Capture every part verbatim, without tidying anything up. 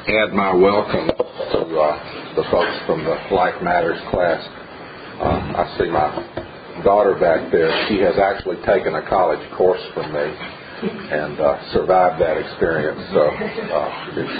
add my welcome to uh, the folks from the Life Matters class. Uh, I see my daughter back there. She has actually taken a college course from me and uh, survived that experience. So uh, it's,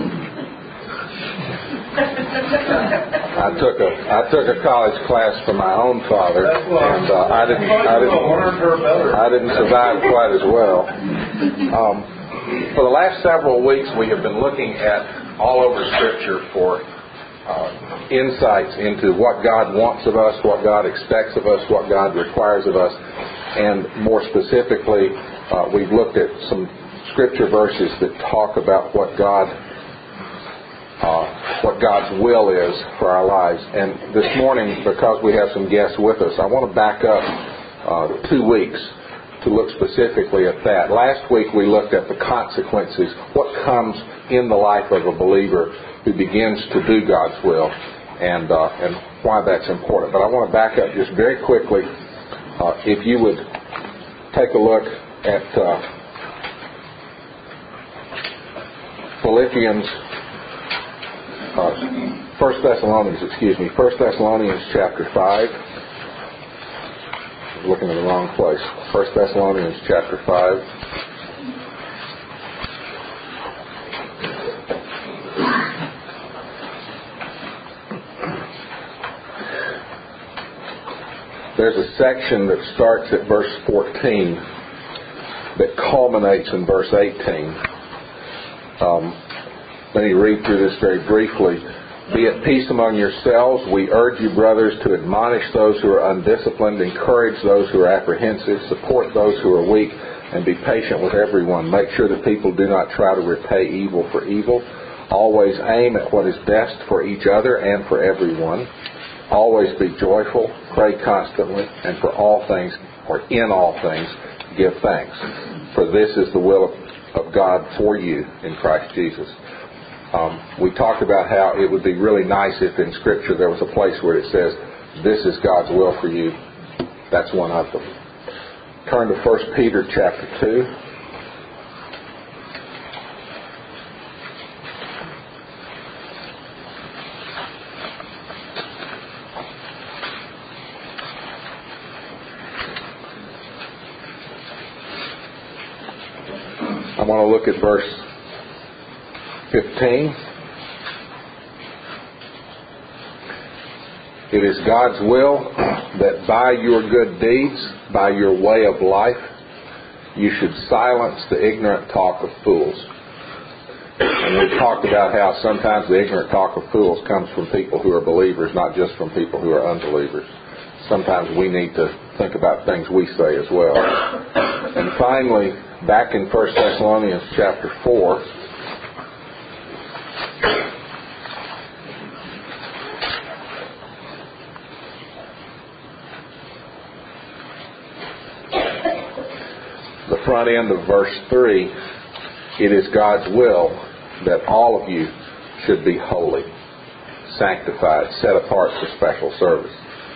I took a I took a college class from my own father, and uh, I didn't I didn't I didn't survive quite as well. Um, for the last several weeks, we have been looking at all over Scripture for uh, insights into what God wants of us, what God expects of us, what God requires of us, and more specifically, uh, we've looked at some Scripture verses that talk about what God. Uh, what God's will is for our lives. And this morning, because we have some guests with us, I want to back up uh, two weeks to look specifically at that. Last week we looked at the consequences, what comes in the life of a believer who begins to do God's will, and uh, and why that's important. But I want to back up just very quickly. Uh, if you would take a look at uh, Philippians Uh, First Thessalonians, excuse me, First Thessalonians chapter five. I was looking in the wrong place. First Thessalonians chapter five. There's a section that starts at verse fourteen that culminates in verse eighteen. Um, Let me read through this very briefly. Be at peace among yourselves. We urge you, brothers, to admonish those who are undisciplined, encourage those who are apprehensive, support those who are weak, and be patient with everyone. Make sure that people do not try to repay evil for evil. Always aim at what is best for each other and for everyone. Always be joyful, pray constantly, and for all things, or in all things, give thanks. For this is the will of God for you in Christ Jesus. Um, we talked about how it would be really nice if in Scripture there was a place where it says, this is God's will for you. That's one of them. Turn to First Peter chapter two. I want to look at verse fifteen. It is God's will that by your good deeds, by your way of life, you should silence the ignorant talk of fools. And we talked about how sometimes the ignorant talk of fools comes from people who are believers, not just from people who are unbelievers. Sometimes we need to think about things we say as well. And finally, back in First Thessalonians chapter four, the front end of verse three, it is God's will that all of you should be holy, sanctified, set apart for special service.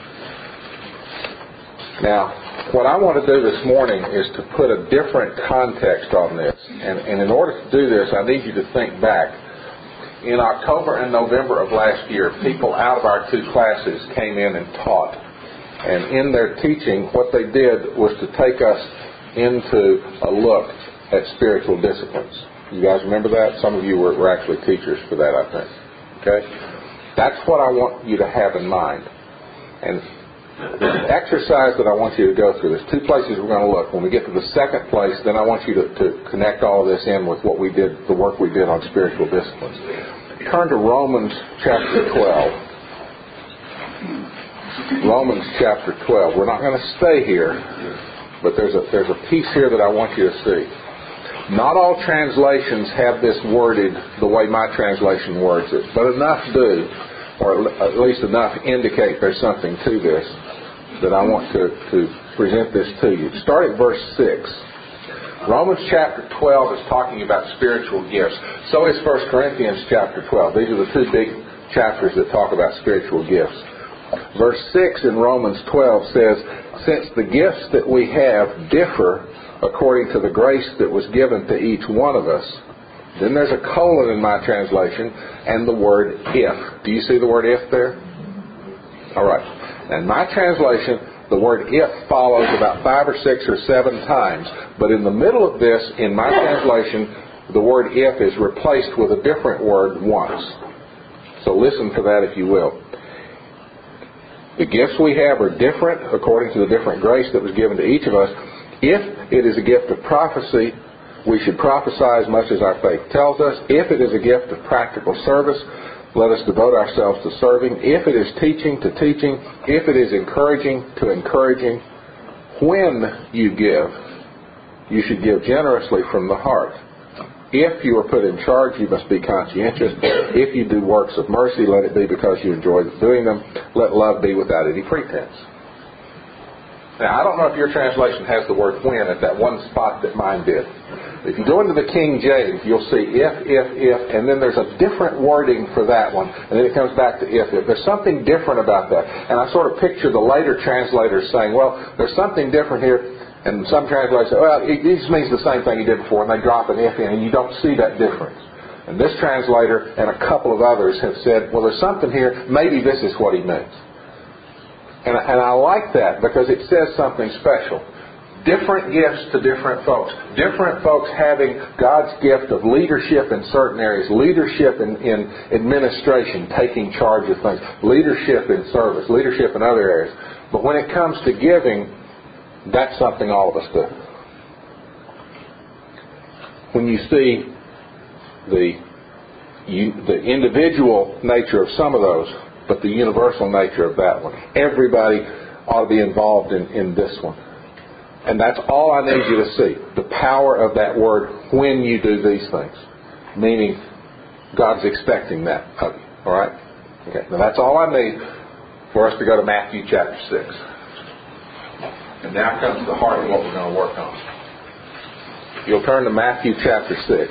Now, what I want to do this morning is to put a different context on this. And, and in order to do this, I need you to think back. In October and November of last year, people out of our two classes came in and taught. And in their teaching, what they did was to take us into a look at spiritual disciplines. You guys remember that? Some of you were, were actually teachers for that, I think. Okay? That's what I want you to have in mind. And the exercise that I want you to go through, there's two places we're going to look. When we get to the second place, then I want you to, to connect all of this in with what we did, the work we did on spiritual disciplines. Turn to Romans chapter twelve. Romans chapter twelve. We're not going to stay here, but there's a there's a piece here that I want you to see. Not all translations have this worded the way my translation words it, but enough do, or at least enough indicate there's something to this, that I want to, to present this to you. Start at verse six. Romans chapter twelve is talking about spiritual gifts. So is First Corinthians chapter twelve. These are the two big chapters that talk about spiritual gifts. Verse six in Romans twelve says, since the gifts that we have differ according to the grace that was given to each one of us, Then there's a colon in my translation and the word if. Do you see the word if there? All right. In my translation, the word if follows about five or six or seven times. But in the middle of this, in my translation, the word if is replaced with a different word once. So listen for that if you will. The gifts we have are different according to the different grace that was given to each of us. If it is a gift of prophecy, we should prophesy as much as our faith tells us. If it is a gift of practical service, let us devote ourselves to serving. If it is teaching, to teaching. If it is encouraging, to encouraging. When you give, you should give generously from the heart. If you are put in charge, you must be conscientious. If you do works of mercy, let it be because you enjoy doing them. Let love be without any pretense. Now, I don't know if your translation has the word when at that one spot that mine did. If you go into the King James, you'll see if, if, if, and then there's a different wording for that one, and then it comes back to if, if. There's something different about that. And I sort of picture the later translators saying, well, there's something different here. And some translators say, well, it just means the same thing he did before, and they drop an if in, and you don't see that difference. And this translator and a couple of others have said, well, there's something here, maybe this is what he means. And, and I like that because it says something special. Different gifts to different folks. Different folks having God's gift of leadership in certain areas. Leadership in, in administration, taking charge of things. Leadership in service. Leadership in other areas. But when it comes to giving, that's something all of us do. When you see the, you, the individual nature of some of those, but the universal nature of that one, everybody ought to be involved in, in this one. And that's all I need you to see. The power of that word when you do these things. Meaning God's expecting that of you. Alright? Okay. Now that's all I need for us to go to Matthew chapter six. And now comes the heart of what we're going to work on. You'll turn to Matthew chapter six.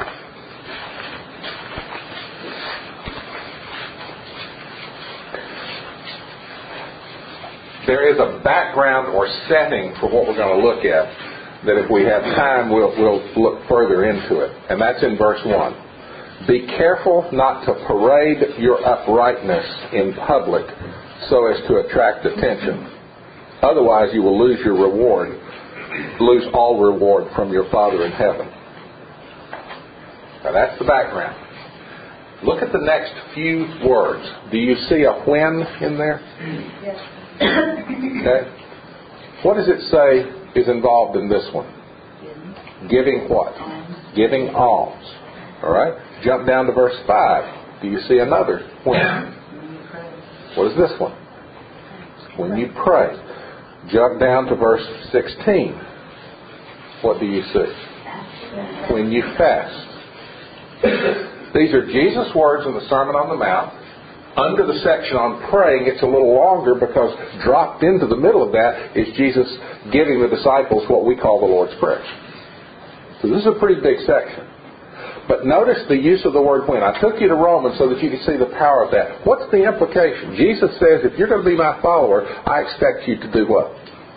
There is a background or setting for what we're going to look at that if we have time we'll, we'll look further into it. And that's in verse one. Be careful not to parade your uprightness in public so as to attract attention. Otherwise you will lose your reward, lose all reward from your Father in heaven. Now that's the background. Look at the next few words. Do you see a when in there? Yes. Okay. What does it say is involved in this one? Giving what? Giving alms. All right. Jump down to verse five. Do you see another when? What is this one? When you pray. Jump down to verse sixteen. What do you see? When you fast. These are Jesus' words in the Sermon on the Mount. Under the section on praying, it's a little longer because dropped into the middle of that is Jesus giving the disciples what we call the Lord's Prayer. So this is a pretty big section. But notice the use of the word when. I took you to Romans so that you could see the power of that. What's the implication? Jesus says, if you're going to be my follower, I expect you to do what?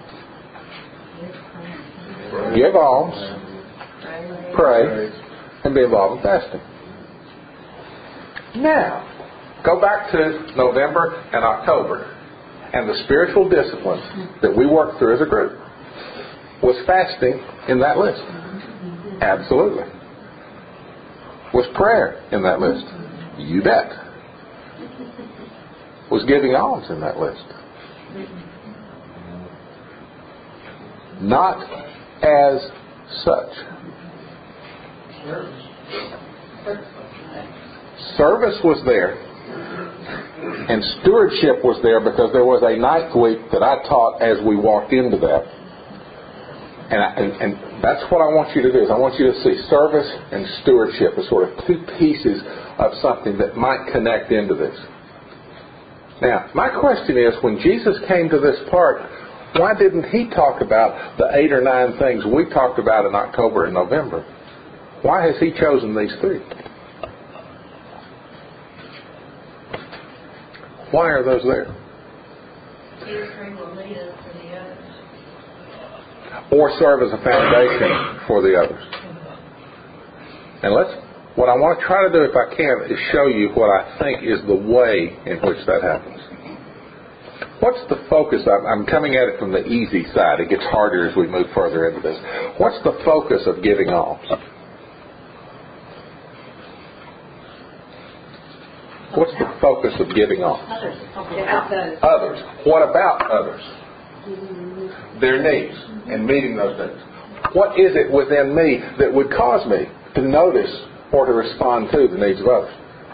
Give alms, pray, and be involved in fasting. Now, go back to November and October, and the spiritual disciplines that we worked through as a group. Was fasting in that list? Absolutely. Was prayer in that list? You bet. Was giving alms in that list? Not as such. Service was there. And stewardship was there because there was a ninth week that I taught as we walked into that. And, I, and, and that's what I want you to do. Is I want you to see service and stewardship as sort of two pieces of something that might connect into this. Now, my question is, when Jesus came to this part, why didn't he talk about the eight or nine things we talked about in October and November? Why has he chosen these three? Why are those there? Or serve as a foundation for the others. And let's What I want to try to do, if I can, is show you what I think is the way in which that happens. What's the focus? I'm, I'm coming at it from the easy side. It gets harder as we move further into this. What's the focus of giving alms? What's the focus of giving alms? Others. Others. What about others? Their needs and meeting those needs. What is it within me that would cause me to notice or to respond to the needs of others?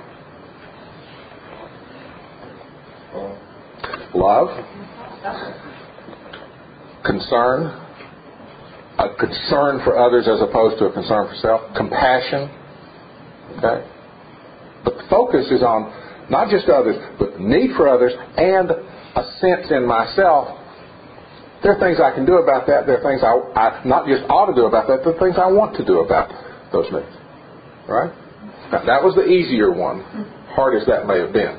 Love, concern, a concern for others as opposed to a concern for self, compassion. Okay? But the focus is on not just others, but the need for others and a sense in myself. There are things I can do about that. There are things I, I not just ought to do about that. There are things I want to do about those needs. Right? Now, that was the easier one, hard as that may have been.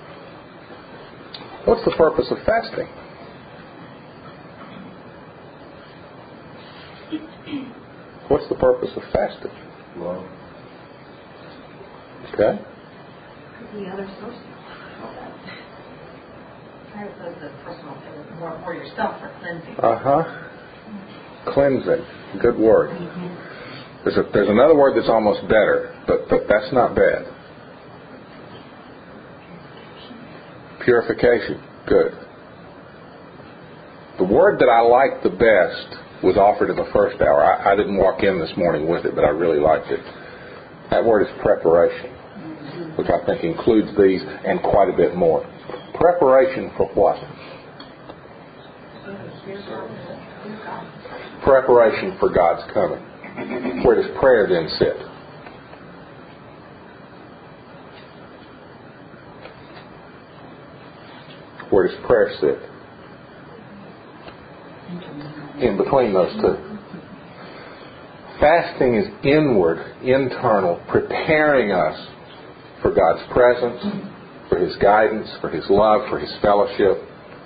What's the purpose of fasting? What's the purpose of fasting? Love. Okay. The other source. The, the personal, more, more yourself for cleansing. Uh-huh. Cleansing. Good word. There's, a, there's another word that's almost better, but, but that's not bad. Purification. Good. The word that I liked the best was offered in the first hour. I, I didn't walk in this morning with it, but I really liked it. That word is preparation, which I think includes these and quite a bit more. Preparation for what? Preparation for God's coming. Where does prayer then sit? Where does prayer sit? In between those two. Fasting is inward, internal, preparing us for God's presence, for His guidance, for His love, for His fellowship.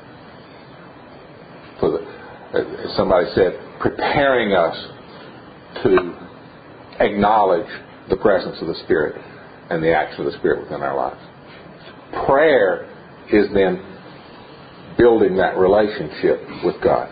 For the, as somebody said, preparing us to acknowledge the presence of the Spirit and the action of the Spirit within our lives. Prayer is then building that relationship with God.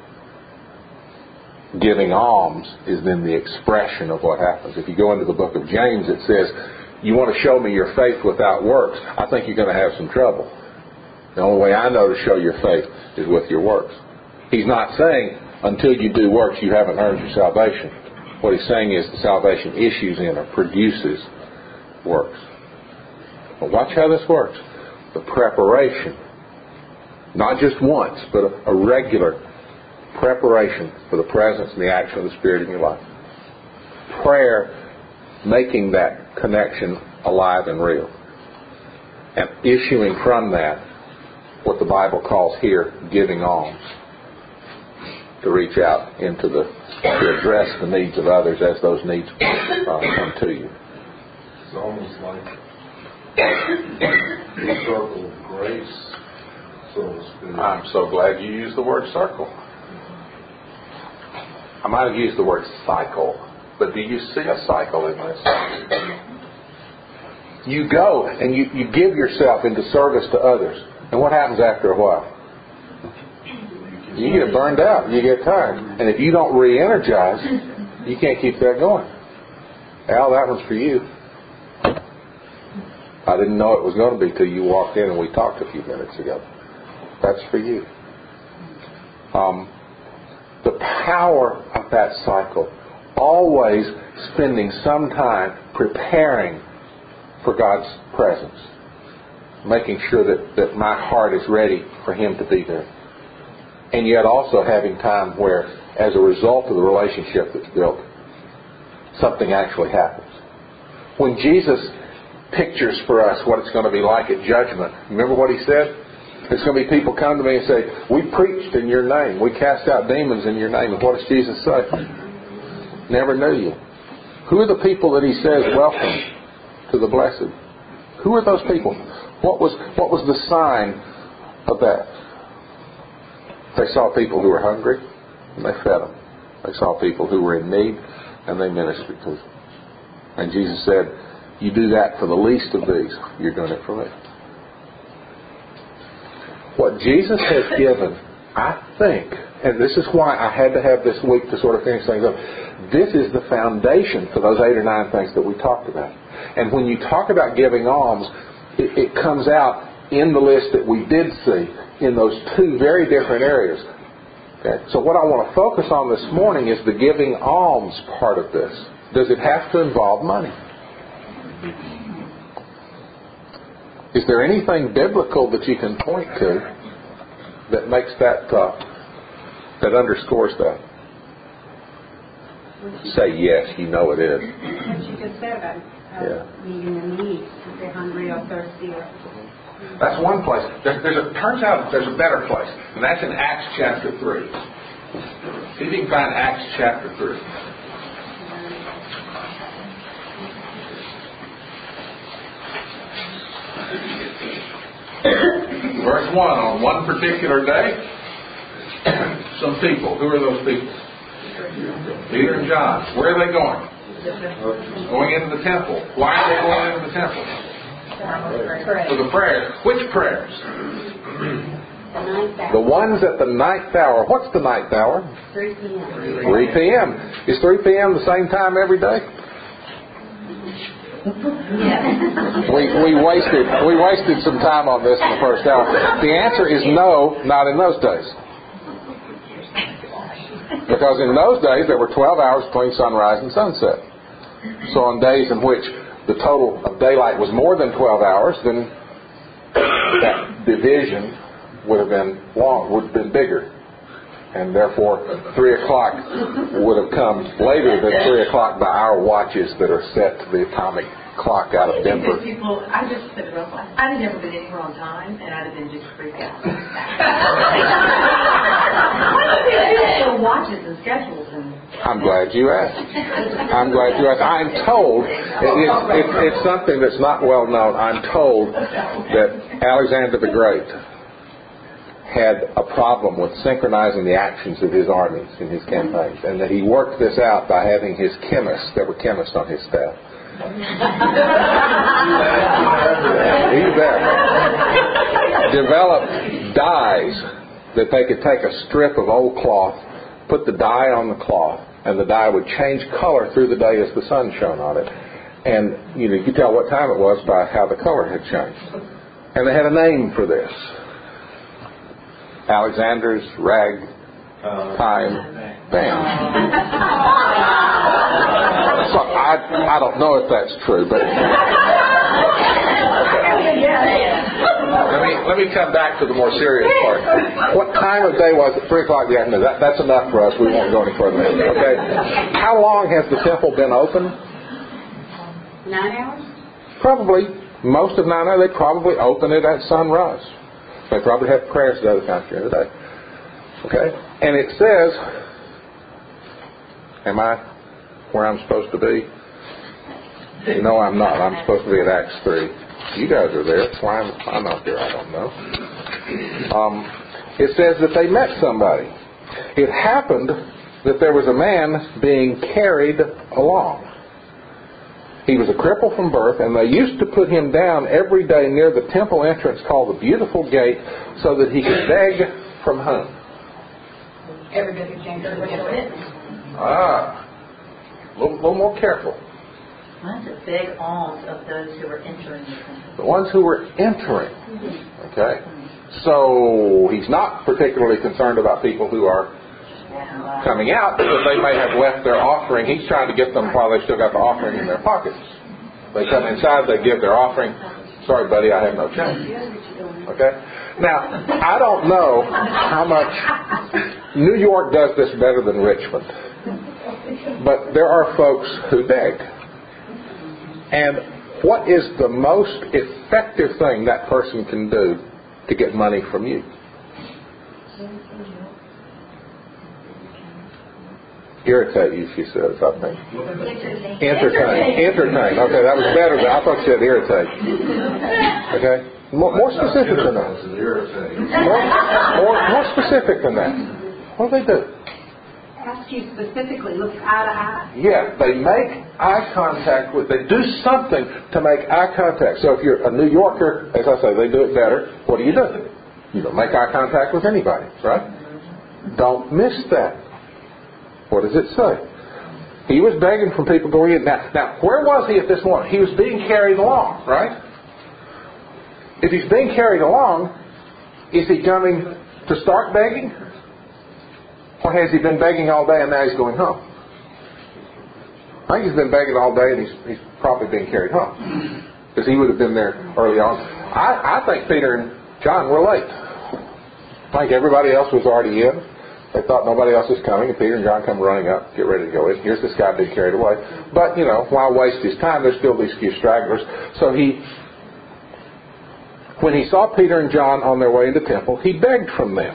Giving alms is then the expression of what happens. If you go into the book of James, it says, you want to show me your faith without works, I think you're going to have some trouble. The only way I know to show your faith is with your works. He's not saying until you do works you haven't earned your salvation. What he's saying is the salvation issues in or produces works. But watch how this works. The preparation, not just once, but a, a regular preparation for the presence and the action of the Spirit in your life. Prayer, making that connection alive and real. And issuing from that what the Bible calls here giving alms. To reach out into the, to address the needs of others as those needs uh, come to you. It's almost like the circle of grace, so to speak. I'm so glad you used the word circle. I might have used the word cycle, but do you see a cycle in this? You go and you, you give yourself into service to others. And what happens after a while? You get burned out. You get tired. And if you don't re-energize, you can't keep that going. Al, that one's for you. I didn't know it was going to be till you walked in and we talked a few minutes ago. That's for you. Um, the power of that cycle. Always spending some time preparing for God's presence. Making sure that, that my heart is ready for Him to be there. And yet also having time where, as a result of the relationship that's built, something actually happens. When Jesus pictures for us what it's going to be like at judgment, remember what He said? There's going to be people come to me and say, we preached in your name. We cast out demons in your name. And what does Jesus say? Never knew you. Who are the people that He says, welcome to the blessed? Who are those people? What was, what was the sign of that? They saw people who were hungry, and they fed them. They saw people who were in need, and they ministered to them. And Jesus said, you do that for the least of these, you're doing it for me. What Jesus has given, I think, and this is why I had to have this week to sort of finish things up, this is the foundation for those eight or nine things that we talked about. And when you talk about giving alms, it, it comes out in the list that we did see in those two very different areas. Okay? So what I want to focus on this morning is the giving alms part of this. Does it have to involve money? Is there anything biblical that you can point to that makes that, uh, that underscores that? Say yes, you know it is. What you just said about uh, Yeah. meeting the needs, if they're hungry or thirsty. Or... That's one place. There, there's a, turns out there's a better place, and that's in Acts chapter three. See if you can find Acts chapter three. Verse one, on one particular day, some people. Who are those people? Peter and John. Where are they going? Going into the temple. Why are they going into the temple? For the prayers. Which prayers? The ones at the ninth hour. What's the ninth hour? three p.m. three p.m. Is three p.m. the same time every day? we we wasted we wasted some time on this in the first hour. The answer is no, not in those days. Because in those days there were twelve hours between sunrise and sunset. So on days in which the total of daylight was more than twelve hours, then that division would have been long, would have been bigger. And therefore three o'clock would have come later than three o'clock by our watches that are set to the atomic clock out of Denver. Because people, I just said it real quick. I'd have never been anywhere on time, and I'd have been just freaked out. Why do people do watches and schedules? And I'm glad you asked. I'm glad you asked. I'm told, it, it, it, it's something that's not well known. I'm told that Alexander the Great had a problem with synchronizing the actions of his armies in his campaigns, and that he worked this out by having his chemists, there were chemists on his staff. He's there. Developed dyes that they could take a strip of old cloth, put the dye on the cloth, and the dye would change color through the day as the sun shone on it. And you know, you could tell what time it was by how the color had changed. And they had a name for this. Alexander's rag time band. So I I don't know if that's true, but let me let me come back to the more serious part. What time of day was it? Three o'clock in the afternoon. That, that's enough for us. We won't go any further. Okay. How long has the temple been open? Nine hours? Probably most of nine hours. They probably open it at sunrise. They probably have prayers at other times during the day. Okay? And it says, am I where I'm supposed to be? No, I'm not. I'm supposed to be at Acts three. You guys are there. Why am I not there? I don't know. Um, it says that they met somebody. It happened that there was a man being carried along. He was a cripple from birth, and they used to put him down every day near the temple entrance called the Beautiful Gate so that he could beg from whom? Everybody came to look at it. Ah. A little, little more careful. Why is it big alms of those who were entering the temple? The ones who were entering. Okay. So he's not particularly concerned about people who are coming out, because they may have left their offering. He's trying to get them while they still got the offering in their pockets. They come inside, they give their offering. Sorry, buddy, I have no change. Okay? Now, I don't know how much New York does this better than Richmond, but there are folks who beg. And what is the most effective thing that person can do to get money from you? Irritate you, she says, I think. Entertain. Entertain. Okay, that was better. Than, I thought she said irritate. Okay? More, more specific than that. More, more, more specific than that. What do they do? Ask asked you specifically, look eye to eye. Yeah, they make eye contact with, they do something to make eye contact. So if you're a New Yorker, as I say, they do it better. What do you do? You don't make eye contact with anybody, right? Don't miss that. What does it say? He was begging from people going in. Now, now, where was he at this moment? He was being carried along, right? If he's being carried along, is he coming to start begging? Or has he been begging all day and now he's going home? I think he's been begging all day and he's, he's probably being carried home. Because he would have been there early on. I, I think Peter and John were late. I think everybody else was already in. They thought nobody else was coming, and Peter and John come running up, get ready to go in. Here's this guy being carried away. But, you know, why waste his time? There's still these few stragglers. So he, when he saw Peter and John on their way into the temple, he begged from them.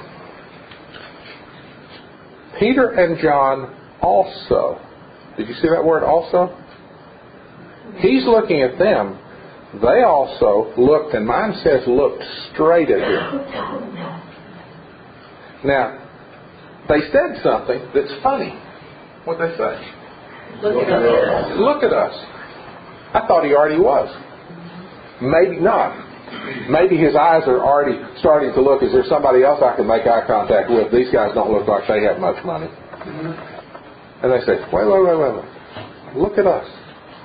Peter and John also. Did you see that word also? He's looking at them. They also looked, and mine says looked straight at him. Now, they said something that's funny. What'd they say? Look at us. Look at us. I thought he already was. Maybe not. Maybe his eyes are already starting to look. Is there somebody else I can make eye contact with? These guys don't look like they have much money. And they say, wait, wait, wait, wait, wait. Look at us.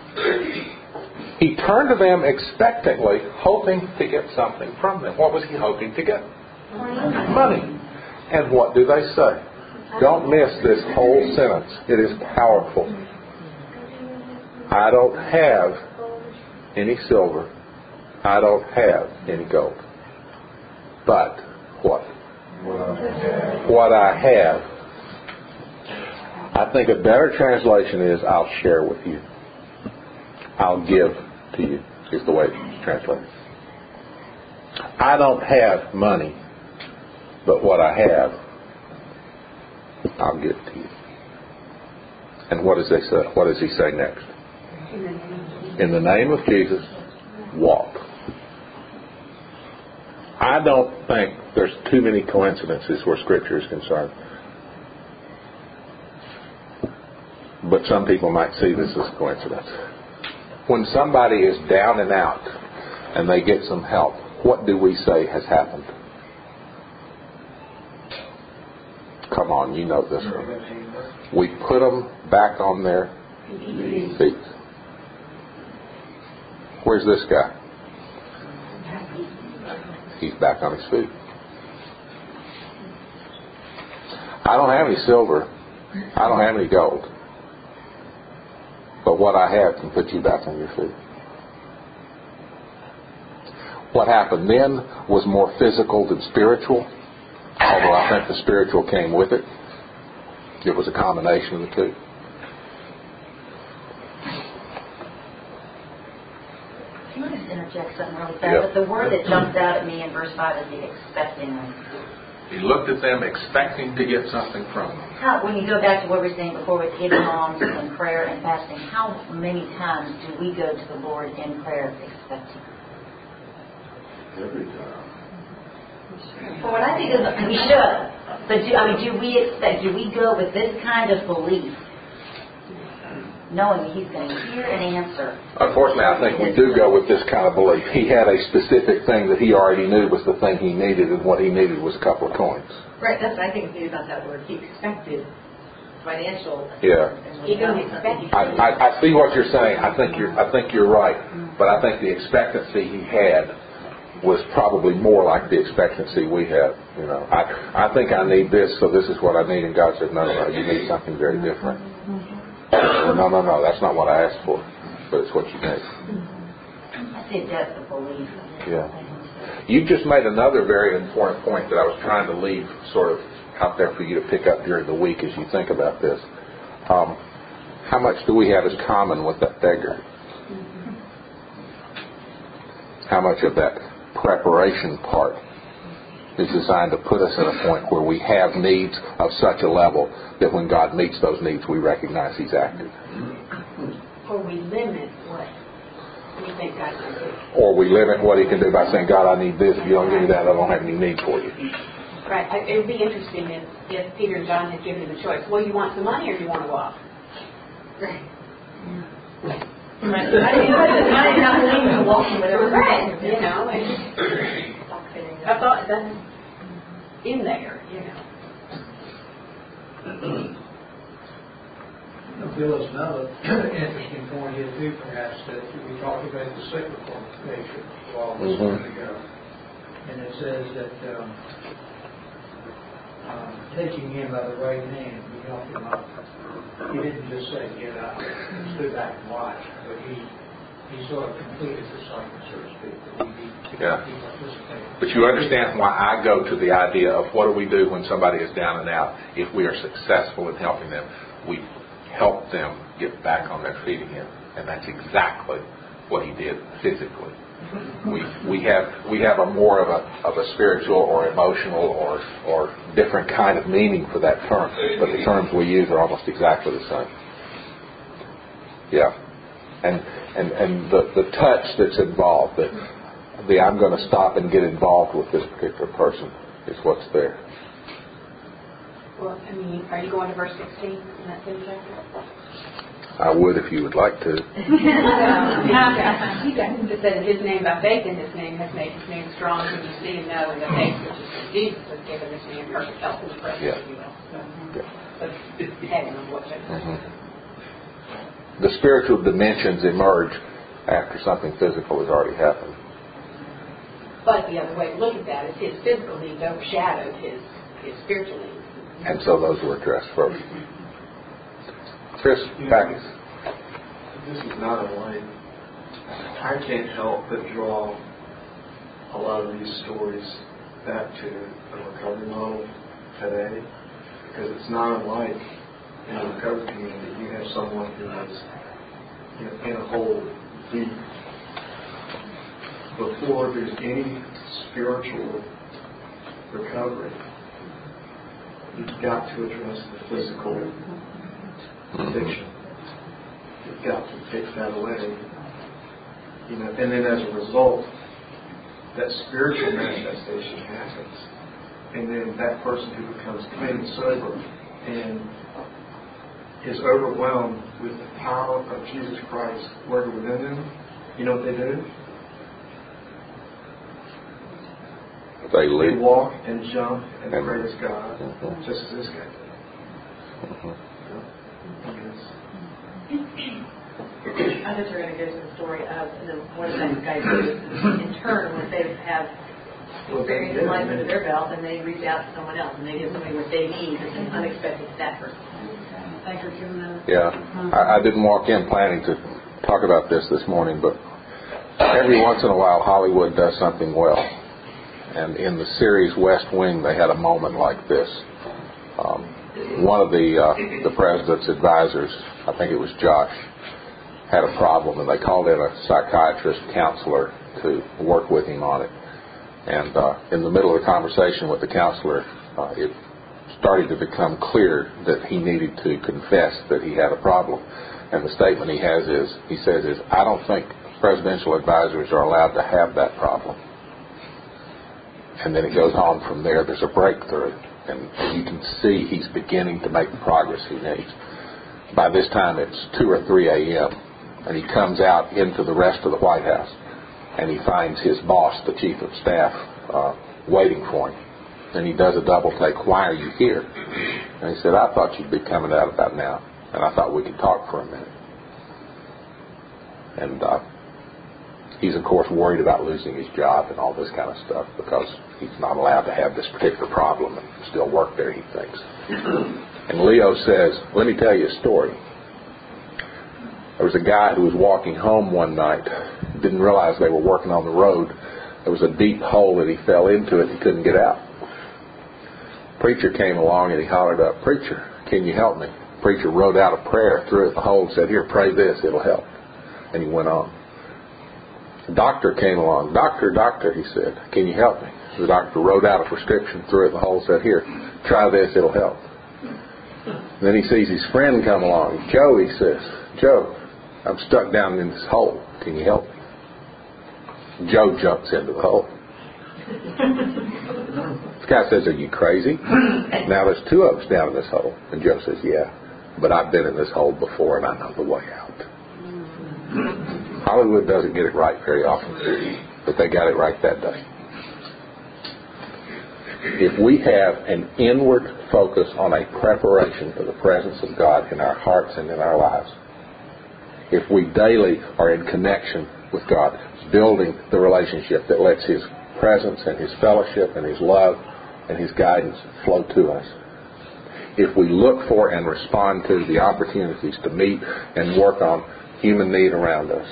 He turned to them expectantly, hoping to get something from them. What was he hoping to get? Money. And what do they say? Don't miss this whole sentence. It is powerful. I don't have any silver. I don't have any gold. But what? What I have. I think a better translation is I'll share with you. I'll give to you, is the way it's translated. I don't have money, but what I have, I'll give to you. And what does they say? What does he say next? In the name of Jesus, walk. I don't think there's too many coincidences where Scripture is concerned. But some people might see this as a coincidence. When somebody is down and out and they get some help, what do we say has happened? Come on, you know this one. We put them back on their feet. Where's this guy? He's back on his feet. I don't have any silver. I don't have any gold. But what I have can put you back on your feet. What happened then was more physical than spiritual. Although I think the spiritual came with it. It was a combination of the two. Can I just interject something really fast? Yeah. But the word that jumped out at me in verse five is the expectingly. He looked at them expecting to get something from them. How, when you go back to what we were saying before with giving alms and prayer and fasting, how many times do we go to the Lord in prayer expecting? Every time. Well, what I think is we should. But do, I mean, do we expect? Do we go with this kind of belief, knowing that He's going to hear and answer? Unfortunately, I think we do go with this kind of belief. He had a specific thing that he already knew was the thing he needed, and what he needed was a couple of coins. Right, that's what I think about that word. He expected financial. Yeah. He don't expect. I, I, I see what you're saying. I think you're. I think you're right. But I think the expectancy he had was probably more like the expectancy we have. You know, I I think I need this, so this is what I need. And God said, no, no, no, you need something very different. No, no, no, that's not what I asked for, but it's what you need. I say depth of belief. Yeah. You just made another very important point that I was trying to leave sort of out there for you to pick up during the week as you think about this. Um, how much do we have in common with that beggar? How much of that preparation part is designed to put us at a point where we have needs of such a level that when God meets those needs, we recognize He's active. Or we limit what we think God can do. Or we limit what He can do by saying, God, I need this. If you don't give me that, I don't have any need for you. Right. I, it would be interesting if, if Peter and John had given him a choice. Well, you want some money or do you want to walk? Right. Right. I didn't, I didn't have to leave to walk with her. Right. You know, I, I thought that's in there, you know. Bill, is another interesting point here too, perhaps, that we talked about the cyclical nature of all this Mm-hmm. time ago. And it says that um, um, taking him by the right hand, he helped him up. He didn't just say, get up, and stood back and watch, but he he sort of completed the cycle, so to speak. That he, he, Yeah. he participated. But you understand why I go to the idea of what do we do when somebody is down and out. If we are successful in helping them, we help them get back on their feet again. And that's exactly what he did physically. We we have we have a more of a of a spiritual or emotional or or different kind of meaning for that term, but the terms we use are almost exactly the same. Yeah, and and and the the touch that's involved, the the I'm going to stop and get involved with this particular person is what's there. Well, I mean, are you going to verse sixteen in that same chapter? I would if you would like to. It said, his name by faith in his name has made his name strong, whom you see and know, and the faith which is in Jesus has given his name perfect health in the present, Yeah. if you will. So, Yeah. that's heading of what you're Mm-hmm. The spiritual dimensions emerge after something physical has already happened. But the other way to look at that is his physical needs overshadowed his, his spiritual needs. And so those were addressed first. Chris, back. This is not unlike, I can't help but draw a lot of these stories back to the recovery model today, because it's not unlike in the recovery community, you have someone who is you know, in a hole deep. Before there's any spiritual recovery, you've got to address the physical addiction. You've got to take that away. You know, and then as a result, that spiritual manifestation happens. And then that person who becomes clean and sober and is overwhelmed with the power of Jesus Christ working within them, you know what they do? They leave. They walk and jump and, And praise God, mm-hmm. just as this guy did. Mm-hmm. I thought you were going to go to the story of the, what the guys do in turn when they have experience in life under their belt, and they reach out to someone else and they give somebody what they need, an unexpected staffers. Thanks for giving that. Yeah, I, I didn't walk in planning to talk about this this morning, but every once in a while Hollywood does something well. And in the series West Wing, they had a moment like this. Um, one of the uh, the president's advisors, I think it was Josh, had a problem, and they called in a psychiatrist counselor to work with him on it. And uh, in the middle of the conversation with the counselor, uh, it started to become clear that he needed to confess that he had a problem. And the statement he has is, he says is, I don't think presidential advisors are allowed to have that problem. And then it goes on from there. There's a breakthrough. And you can see he's beginning to make the progress he needs. By this time, it's two or three a.m., and he comes out into the rest of the White House, and he finds his boss, the chief of staff, uh, waiting for him. And he does a double take. Why are you here? And he said, I thought you'd be coming out about now, and I thought we could talk for a minute. And uh, he's, of course, worried about losing his job and all this kind of stuff because he's not allowed to have this particular problem and still work there, he thinks. And Leo says, let me tell you a story. There was a guy who was walking home one night, didn't realize they were working on the road. There was a deep hole and he fell into it and couldn't get out. Preacher came along and he hollered up, Preacher, can you help me? Preacher wrote out a prayer, threw it in the hole and said, here, pray this, it'll help. And he went on. The doctor came along. Doctor, doctor, he said, can you help me? The doctor wrote out a prescription, threw it in the hole, said, here, try this, it'll help. And then he sees his friend come along. Joe, he says, Joe, I'm stuck down in this hole. Can you help me? Joe jumps into the hole. The guy says, are you crazy? Now there's two of us down in this hole. And Joe says, yeah, but I've been in this hole before and I know the way out. Hollywood doesn't get it right very often, but they got it right that day. If we have an inward focus on a preparation for the presence of God in our hearts and in our lives, if we daily are in connection with God, building the relationship that lets His presence and His fellowship and His love and His guidance flow to us, if we look for and respond to the opportunities to meet and work on human need around us,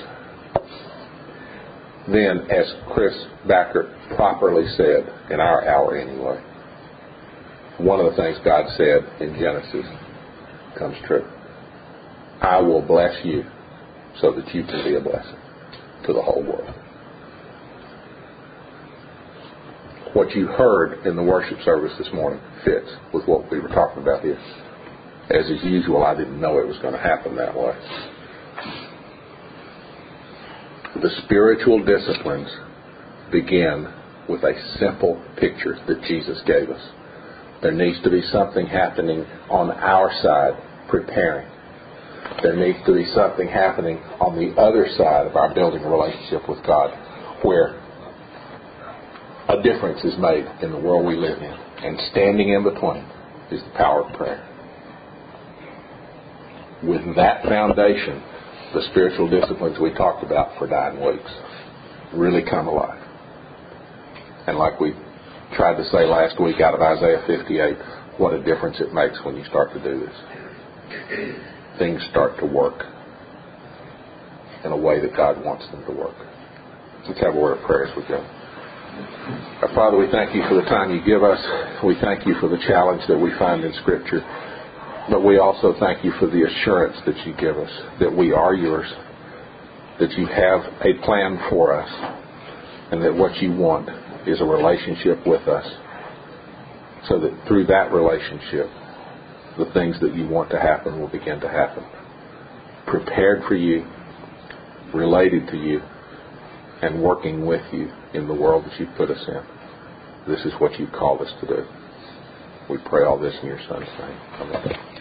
then, as Chris Backer properly said, in our hour anyway, one of the things God said in Genesis comes true. I will bless you so that you can be a blessing to the whole world. What you heard in the worship service this morning fits with what we were talking about here. As is usual, I didn't know it was going to happen that way. The spiritual disciplines begin with a simple picture that Jesus gave us. There needs to be something happening on our side, preparing. There needs to be something happening on the other side of our building a relationship with God, where a difference is made in the world we live in. And standing in between is the power of prayer. With that foundation, the spiritual disciplines we talked about for nine weeks really come alive. And like we tried to say last week out of Isaiah fifty-eight, what a difference it makes when you start to do this. Things start to work in a way that God wants them to work. Let's have a word of prayer as we go. Our Father, we thank you for the time you give us. We thank you for the challenge that we find in Scripture. But we also thank you for the assurance that you give us, that we are yours, that you have a plan for us, and that what you want is a relationship with us, so that through that relationship, the things that you want to happen will begin to happen. Prepared for you, related to you, and working with you in the world that you've put us in. This is what you've called us to do. We pray all this in your Son's name. Amen.